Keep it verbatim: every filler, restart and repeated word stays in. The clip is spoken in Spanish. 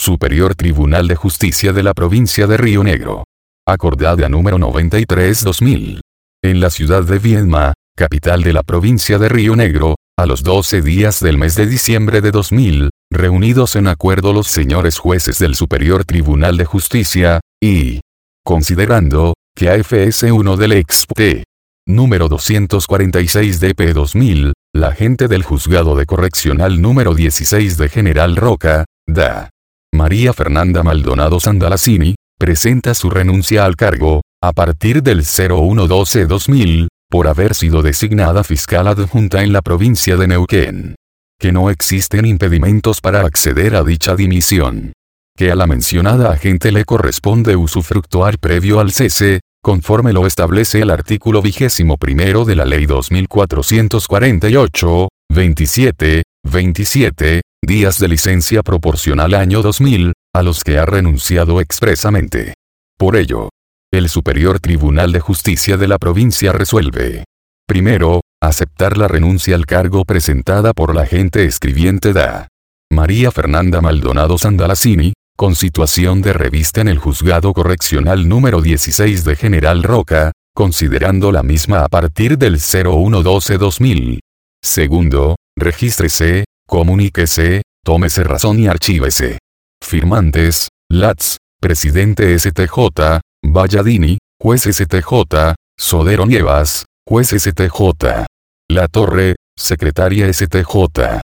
Superior Tribunal de Justicia de la Provincia de Río Negro. Acordada número noventa y tres dos mil. En la ciudad de Viedma, capital de la provincia de Río Negro, a los doce días del mes de diciembre de dos mil, reunidos en acuerdo los señores jueces del Superior Tribunal de Justicia, y considerando que A F S uno del Expte número doscientos cuarenta y seis D P dos mil, la gente del Juzgado de Correccional número dieciséis de General Roca, da. María Fernanda Maldonado Sandalacini, presenta su renuncia al cargo, a partir del cero uno doce dos mil, por haber sido designada fiscal adjunta en la provincia de Neuquén. Que no existen impedimentos para acceder a dicha dimisión. Que a la mencionada agente le corresponde usufructuar previo al cese, conforme lo establece el artículo vigésimo primero de la Ley dos mil cuatrocientos cuarenta y ocho, veintisiete, veintisiete, días de licencia proporcional año dos mil, a los que ha renunciado expresamente. Por ello, el Superior Tribunal de Justicia de la provincia resuelve. Primero, aceptar la renuncia al cargo presentada por la agente escribiente da. María Fernanda Maldonado Sandalacini, con situación de revista en el Juzgado Correccional número dieciséis de General Roca, considerando la misma a partir del cero uno doce dos mil. Segundo, regístrese, comuníquese, tómese razón y archívese. Firmantes, Latz, Presidente S T J, Valladini, Juez S T J, Sodero Nievas, Juez S T J. La Torre, Secretaria S T J.